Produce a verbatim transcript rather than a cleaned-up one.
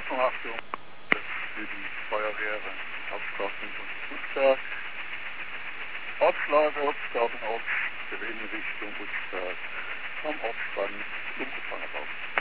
Achtung, Achtung, das ist für die Feuerwehr Hauptstraßen und Utzberg. Ortslage, Ortsdaten aus, in Richtung Utzberg, am Ortsrand, umgefangen auf.